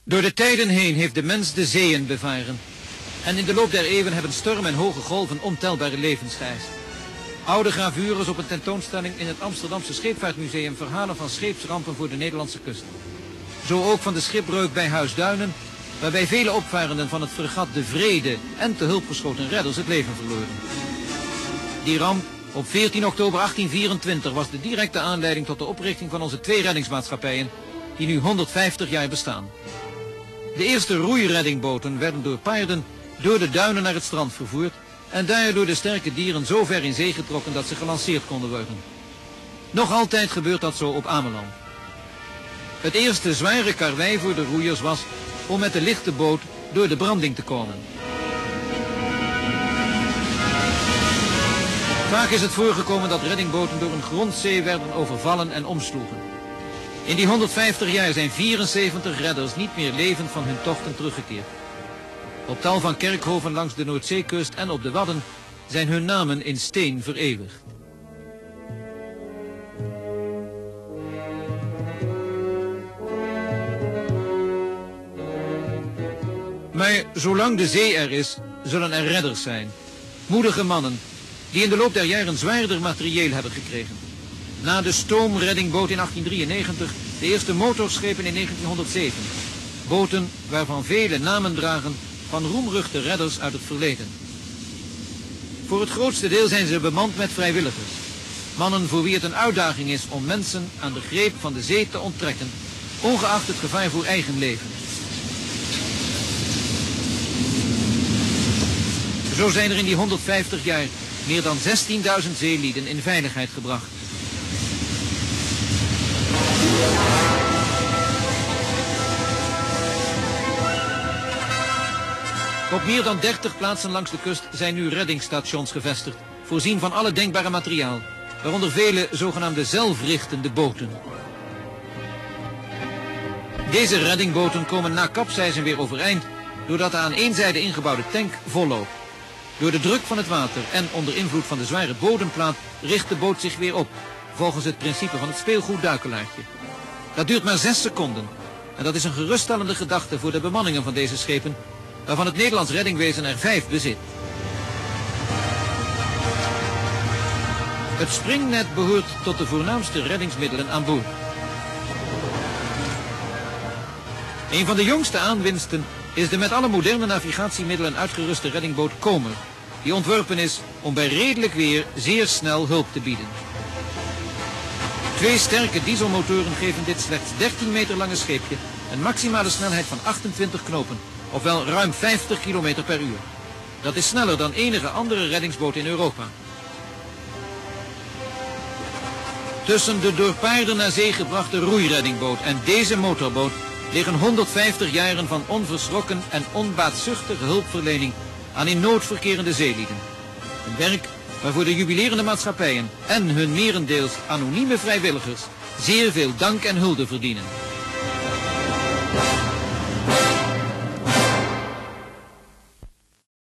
Door de tijden heen heeft de mens de zeeën bevaren. En in de loop der eeuwen hebben storm en hoge golven ontelbare levens geëist. Oude gravures op een tentoonstelling in het Amsterdamse Scheepvaartmuseum verhalen van scheepsrampen voor de Nederlandse kust. Zo ook van de schipbreuk bij Huisduinen, waarbij vele opvarenden van het fregat de Vrede en te hulp geschoten redders het leven verloren. Die ramp op 14 oktober 1824 was de directe aanleiding tot de oprichting van onze 2 reddingsmaatschappijen, die nu 150 jaar bestaan. De eerste roeireddingboten werden door paarden door de duinen naar het strand vervoerd en daar door de sterke dieren zo ver in zee getrokken dat ze gelanceerd konden worden. Nog altijd gebeurt dat zo op Ameland. Het eerste zware karwei voor de roeiers was om met de lichte boot door de branding te komen. Vaak is het voorgekomen dat reddingboten door een grondzee werden overvallen en omsloegen. In die 150 jaar zijn 74 redders niet meer levend van hun tochten teruggekeerd. Op tal van kerkhoven langs de Noordzeekust en op de Wadden zijn hun namen in steen vereeuwigd. Maar zolang de zee er is, zullen er redders zijn. Moedige mannen die in de loop der jaren zwaarder materieel hebben gekregen. Na de stoomreddingboot in 1893, de eerste motorschepen in 1907. Boten waarvan vele namen dragen van roemruchte redders uit het verleden. Voor het grootste deel zijn ze bemand met vrijwilligers. Mannen voor wie het een uitdaging is om mensen aan de greep van de zee te onttrekken, ongeacht het gevaar voor eigen leven. Zo zijn er in die 150 jaar meer dan 16.000 zeelieden in veiligheid gebracht. Op meer dan 30 plaatsen langs de kust zijn nu reddingsstations gevestigd, voorzien van alle denkbare materiaal, waaronder vele zogenaamde zelfrichtende boten. Deze reddingboten komen na kapseizen weer overeind, doordat de aan één zijde ingebouwde tank volloopt. Door de druk van het water en onder invloed van de zware bodemplaat richt de boot zich weer op, volgens het principe van het speelgoedduikelaartje. Dat duurt maar 6 seconden en dat is een geruststellende gedachte voor de bemanningen van deze schepen, waarvan het Nederlands reddingwezen er 5 bezit. Het springnet behoort tot de voornaamste reddingsmiddelen aan boord. Een van de jongste aanwinsten is de met alle moderne navigatiemiddelen uitgeruste reddingboot Kommer, die ontworpen is om bij redelijk weer zeer snel hulp te bieden. 2 sterke dieselmotoren geven dit slechts 13 meter lange scheepje een maximale snelheid van 28 knopen, ofwel ruim 50 km per uur. Dat is sneller dan enige andere reddingsboot in Europa. Tussen de door paarden naar zee gebrachte roeireddingboot en deze motorboot liggen 150 jaren van onverschrokken en onbaatzuchtige hulpverlening aan in nood verkerende zeelieden. Een werk waarvoor de jubilerende maatschappijen en hun merendeels anonieme vrijwilligers zeer veel dank en hulde verdienen.